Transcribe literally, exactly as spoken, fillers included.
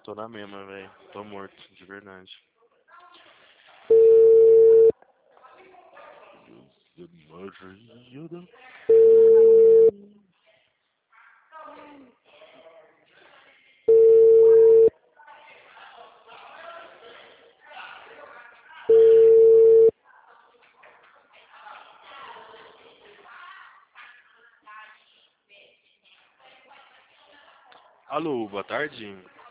tô na mesma, velho. Tô morto, de verdade. Maria da... Alô, boa tarde.